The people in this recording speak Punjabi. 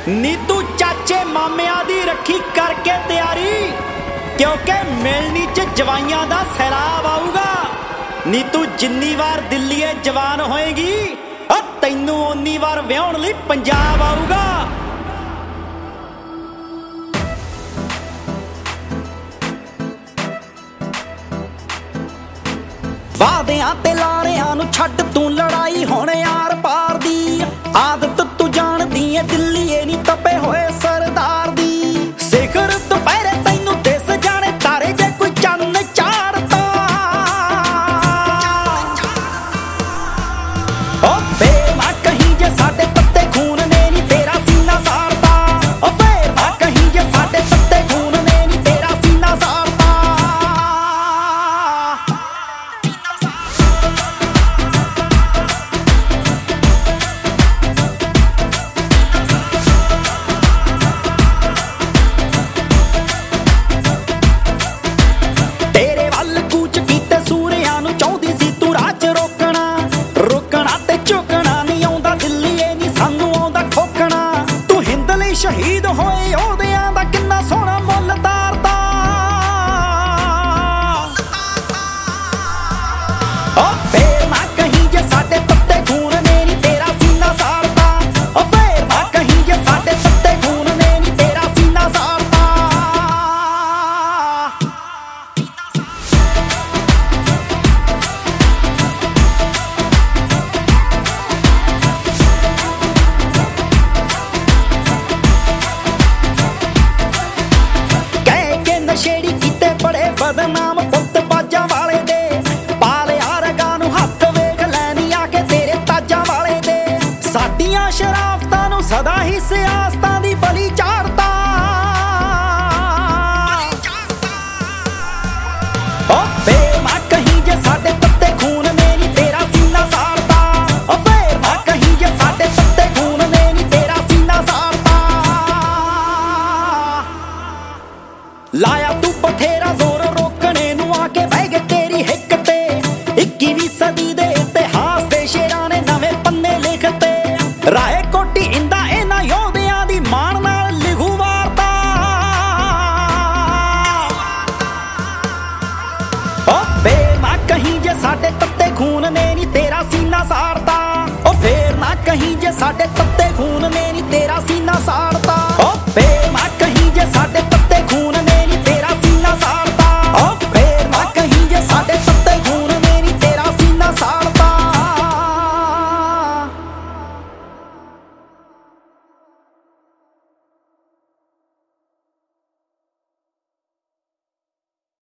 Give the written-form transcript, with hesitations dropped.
ਨੀ ਤੂੰ ਚਾਚੇ ਮਾਮਿਆਂ ਦੀ ਰੱਖੀ ਕਰਕੇ ਤਿਆਰੀ, ਕਿਉਂਕਿ ਮਿਲਣੀ ਚ ਜਵਾਈਆਂ ਦਾ ਸੈਲਾਬ ਆਊਗਾ। ਨੀ ਤੂੰ ਜਿੰਨੀ ਵਾਰ ਦਿੱਲੀਏ ਜਵਾਨ ਹੋਏਗੀ, ਤੈਨੂੰ ਓਨੀ ਵਾਰ ਵਿਆਹਣ ਲਈ ਪੰਜਾਬ ਆਊਗਾ। ਵਾਦਿਆਂ ਤੇ ਲਾਰਿਆਂ ਨੂੰ ਛੱਡ ਤੂੰ ਲੜਾਈ ਹੁਣ ਯਾਰ ਪਾਰ ਦੀ ਆਦਤ ਤੂੰ ਜਾਣਦੀ ਏ, ਦਿੱਲੀਏ ਨੀ ਤਪੇ ਹੋਏ ਸਰਦਾਰ ਦੀ। ਸਿਖਰ ਦੁਪਹਿਰੇ ਤੈਨੂੰ ਦਿਸ ਜਾਣੇ ਤਾਰੇ ਜੇ ਕੋਈ ਚੰਨ ਚਾੜਤਾ। ਓ ਫੇਰ ਨਾ ਕਹੀਂ ਜੇ ਸਾਡੇ ਤੱਤੇ ਖੂਨ ਨੇ ਨੀ ਤੇਰਾ ਸੀਨਾ ਸਾੜਤਾ। ਓ ਫੇਰ ਨਾ ਕਹੀਂ ਜੇ ਸਾਡੇ ਤੱਤੇ ਖੂਨ ਨੇ ਨੀ ਤੇਰਾ ਸੀਨਾ ਸਾੜਤਾ। ਤੇਰੇ ਵੱਲ ਕੂਚ ਕੀਤੇ ਸੂਰਿਆਂ ਨੂੰ ਚਾਹੁੰਦੀ ਸੀ ਤੂੰ ਰਾਹ ਚ ਰੋਕਣਾ, ਰੁਕਣਾ ਤੇ ਝੁਕਣਾ ਨਹੀਂ ਆਉਂਦਾ ਦਿੱਲੀਏ ਨੀ ਸਾਨੂੰ ਆਉਂਦਾ ਠੋਕਣਾ। ਤੂੰ ਹਿੰਦ ਲਈ ਸ਼ਹੀਦ ਹੋਏ ਉਹਦਿਆਂ ਦਾ ਕਿੰਨਾ ਸੋਹਣਾ ਮੁੱਲ ਤਾਰਦਾ। ਓ ਫੇਰ ਨਾ ਕਹੀਂ ਜੇ ਸਾਡੇ ਤੱਤੇ ਖੂਨ ਨੇ ਨੀ ਤੇਰਾ ਸੀਨਾ ਸਾੜਤਾ। ਓ ਫੇਰ ਨਾ ਕਹੀਂ ਜੇ ਸਾਡੇ ਤੱਤੇ ਖੂਨ ਨੇ ਨੀ ਤੇਰਾ ਸੀਨਾ ਸਾੜਤਾ। ਕਹਿ ਕੇ ਨਸ਼ੇੜੀ ਕੀਤੇ ਬੜੇ ਬਦਨਾਮ ਪੁੱਤ ਬਾਜਾਂ ਵਾਲੇ ਦੇ, ਪਾਲਿਆ ਰਗਾ ਨੂੰ ਹੱਥ ਵੇਖ ਲੈਣੀ ਆ ਕੇ ਤੇਰੇ ਤਾਜਾਂ ਵਾਲੇ ਦੇ। ਸਾਡੀਆਂ ਸ਼ਰਾਫਤਾਂ ਨੂੰ ਸਦਾ ਹੀ ਸਿਆਸਤਾਂ ਦੀ ਬਲੀ ਚਾੜਤਾ। ਓ ਫੇਰ ਨਾ ਕਹੀਂ ਜੇ ਸਾਡੇ ਤੱਤੇ ਖੂਨ ਨੇ ਨੀ ਤੇਰਾ ਸੀਨਾ ਸਾੜਤਾ। ਓ ਫੇਰ ਨਾ ਕਹੀਂ ਜੇ ਸਾਡੇ ਤੱਤੇ ਖੂਨ ਨੇ ਨੀ ਤੇਰਾ ਸੀਨਾ ਸਾੜਤਾ। ਲਾਇਆ ਤੂੰ ਬਥੇਰਾ ਜ਼ੋਰ ਰੋਕਣੇ ਨੂੰ ਆ ਕੇ ਬਹਿ ਗਏ ਤੇਰੀ ਹਿੱਕ ਤੇ। 21ਵੀਂ ਸਦੀ ਦੇ ਇਤਿਹਾਸ ਦੇ ਸ਼ੇਰਾਂ ਨੇ ਨਵੇਂ ਪੰਨੇ ਲਿਖਤੇ। ਰਾਏ ਕੋਟੀ ਇੰਦਾ ਇਹਨਾਂ ਯੋਧਿਆਂ ਦੀ ਮਾਣ ਨਾਲ ਲਿਖੂ ਵਾਰਤਾ। ਓ ਫੇਰ ਨਾ ਕਹੀਂ ਜੇ ਸਾਡੇ ਤੱਤੇ ਖੂਨ ਨੇ ਨੀ ਤੇਰਾ ਸੀਨਾ ਸਾੜਤਾ। ਓ ਫੇਰ ਨਾ ਕਹੀਂ ਜੇ ਸਾਡੇ ਤੱਤੇ ਖੂਨ ਨੇ ਨੀ ਤੇਰਾ ਸੀਨਾ ਸਾੜਤਾ।